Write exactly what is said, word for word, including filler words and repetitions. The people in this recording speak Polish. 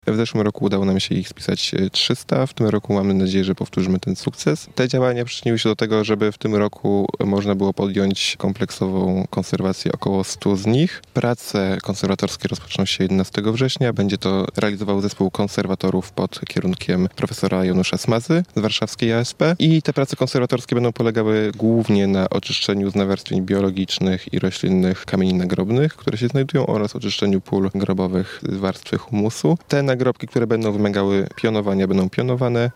W zeszłym roku udało nam się ich spisać trzysta. W tym roku mamy nadzieję, że powtórzymy ten sukces. Te działania przyczyniły się do tego, żeby w tym roku można było podjąć kompleksową konserwację około stu z nich. Prace konserwatorskie rozpoczną się jedenastego września. Będzie to realizował zespół konserwatorów pod kierunkiem profesora Janusza Smazy z warszawskiej A S P. I te prace konserwatorskie będą polegały głównie na oczyszczeniu z nawarstwień biologicznych i roślinnych kamieni nagrobnych, które się znajdują, oraz oczyszczeniu pól grobowych z warstwy humusu. Te nagrobki, które będą wymagały pionowania, będą pionowane.